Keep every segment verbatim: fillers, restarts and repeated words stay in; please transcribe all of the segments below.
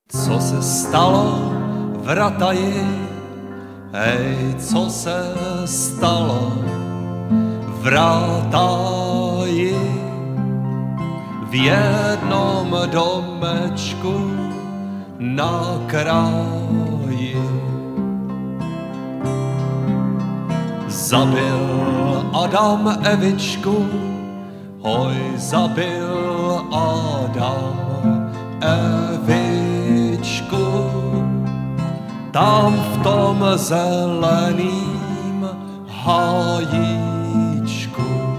Co se stalo v Rataji? Hej, co se stalo v Rataji? V jednom domečku na kraji zabil Adam Evičku, hoj, zabil Adam Evičku. Tam v tom zeleným hájíčku.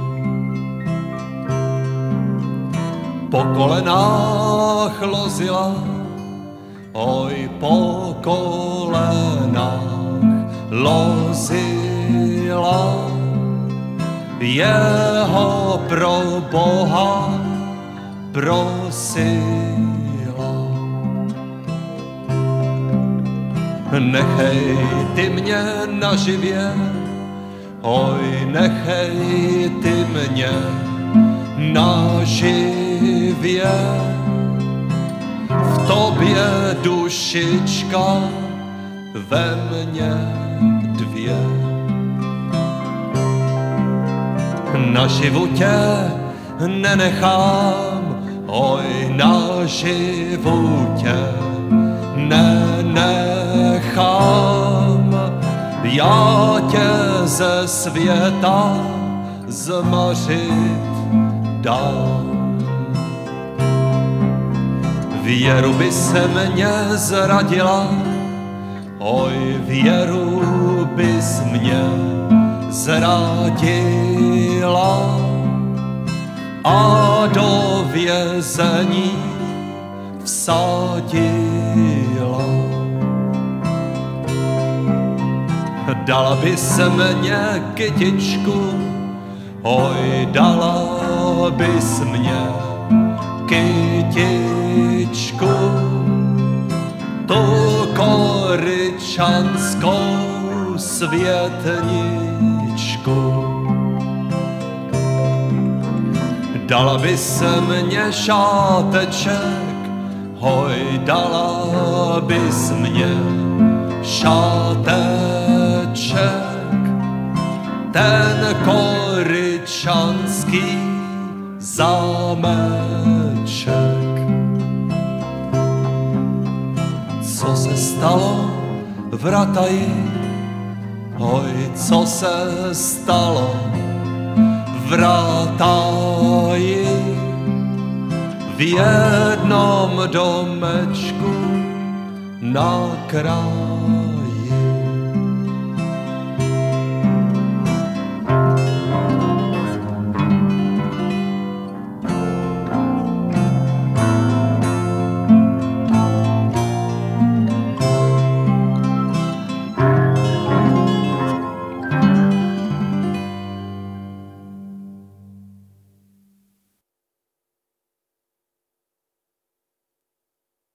Po kolenách lozila, oj, po kolenách lozila, jeho pro Boha prosila. Nechej ty mě na živě, oj, nechej ty mě na živě. V tobě dušička, ve mně dvě. Naživu tě nenechám, oj, naživu tě nenechám. Já tě ze světa zmařit dám. Věru by se mě zradila, oj, věru bys mě zradila a do vězení vsadila. Dala by se mě kytičku, oj, dala bys mě kytičku, tu koryčanskou světničku. Dala by se mě šáteček, hoj, dala bys mě šáteček, ten koryčanský zámeček. Co se stalo v Rataji? Oj, co se stalo v Rataji? V jednom domečku na kraji.